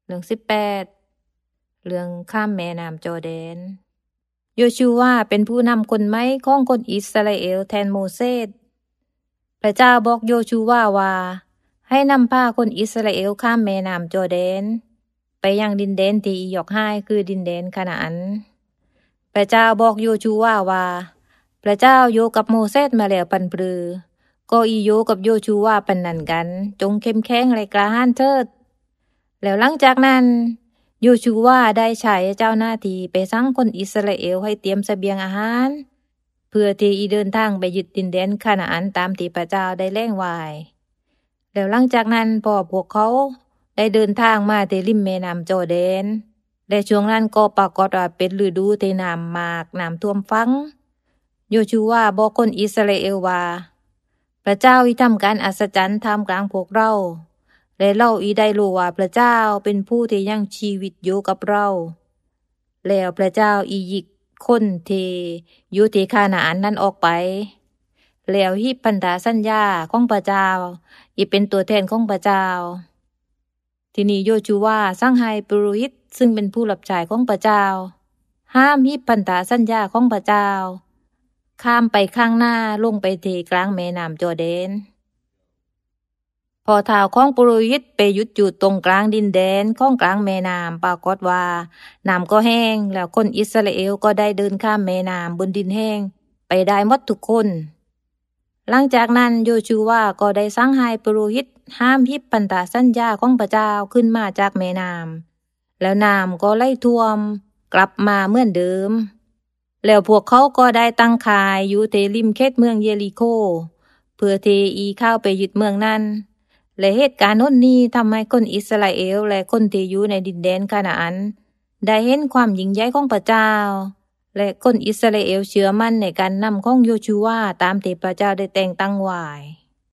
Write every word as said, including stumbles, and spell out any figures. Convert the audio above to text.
รื่องสิบแปดเรื่องข้ามแม่น้ำจอร์แดนโยชูวาเป็นผู้นำคนใหม่ของคนอิสราเอลแทนโมเสสพระเจ้าบอกโยชูวาว่าให้นำพาคนอิสราเอลข้ามแม่น้ำจอร์แดนไปยังดินแดนที่อียอกให้คือดินแดนคานาอันพระเจ้าบอกโยชูวาว่าพระเจ้าอยู่กับโมเสสมาแล้วปันปรือก็อีโยกับโยชูวาปันนั่นกันจงเข้มแข็งและกล้าหาญเถิดแล้วหลังจากนั้นโยชูวาได้ใช้เจ้าหน้าที่ไปสั่งคนอิสราเอลให้เตรียมเสบียงอาหารเพื่อที่อีเดินทางไปยึดดินแดนคานาอันตามที่พระเจ้าได้แล่งไว้แล้วหลังจากนั้นพอพวกเขาได้เดินทางมาที่ริมแม่น้ำจอร์แดนและช่วงนั้นก็ปรากฏว่าเป็นฤดูที่น้ำมากน้ำท่วมฟังโยชูวาบอกคนอิสราเอลว่าพระเจ้าอีทำการอัศจรรย์ท่ามกลางพวกเราและเราอีได้รู้ว่าพระเจ้าเป็นผู้ที่ยังชีวิตอยู่กับเราแล้วพระเจ้าอียิกคนที่อยู่ที่คานาอันนั้นออกไปแล้วฮิพันธสัญญาของพระเจ้าอีเป็นตัวแทนของพระเจ้าทีนี้โยชูวาสั่งให้ปุโรหิตซึ่งเป็นผู้รับใช้ของพระเจ้าห้ามฮิพันธสัญญาของพระเจ้าข้ามไปข้างหน้าลงไปที่กลางแม่น้ำจอร์แดนพอเท้าของปุโรหิตไปหยุดอยู่ตรงกลางดินแดนของกลางแม่น้ำปรากฏว่าน้ำก็แห้งแล้วคนอิสราเอลก็ได้เดินข้ามแม่น้ำบนดินแห้งไปได้หมดทุกคนหลังจากนั้นโยชูวาก็ได้สั่งให้ปุโรหิตห้ามฮิบพันธสัญญาของพระเจ้าขึ้นมาจากแม่น้ำแล้วน้ำก็ไหลท่วมกลับมาเหมือนเดิมแล้วพวกเขาก็ได้ตั้งค่ายอยู่ที่ริมเขตเมืองเยริโคเพื่อที่อีเข้าไปยึดเมืองนั้นและเหตุการณ์นั้นนี้ทำให้คนอิสราเอลและคนที่อยู่ในดินแดนคานาอันได้เห็นความยิ่งใหญ่ของพระเจ้าและคนอิสราเอลเชื่อมั่นในการนำของโยชูวาตามที่พระเจ้าได้แต่งตั้งไว้